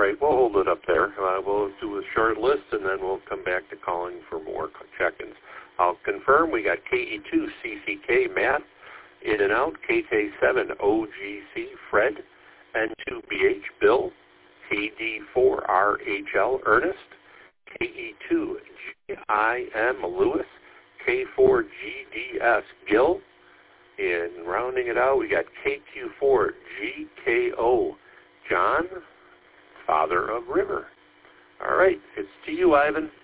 right, we'll hold it up there. We'll do a short list, and then we'll come back to calling for more check-ins. I'll confirm we got KE2CCK Matt, in and out, KK7OGC Fred, N2BH Bill, KD4RHL Ernest, KE2GIM Lewis, K4GDS Gil, and rounding it out, we got KQ4GKO John, father of River. All right, it's to you, Ivan.